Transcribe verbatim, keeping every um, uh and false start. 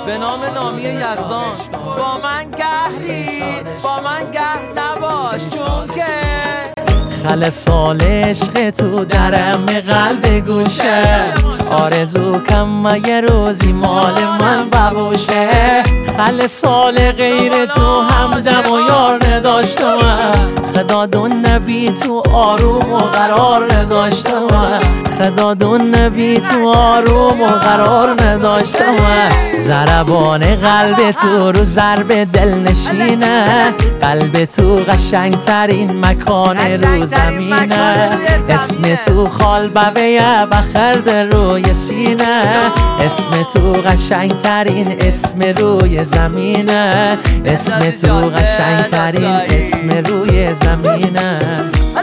به نام نامی یزدان. با من گهری با من گه نباش، چون که خل سال عشق تو درم قلب گوشه، آرزو کم یه روزی مال من ببوشه. خل سال غیر تو همدم و یار نداشتم، خدا دون نبی تو آروم و قرار نداشتم، خدا دون نبی تو آروم و قرار نداشتم. ضربان قلب تو رو ضرب دل نشینه، قلب تو قشنگ ترین مکان رو زمینه، اسم تو خال بویه بخرد روی سینه، اسم تو قشنگ ترین اسم روی زمینه، اسم تو قشنگ ترین اسم روی زمینه.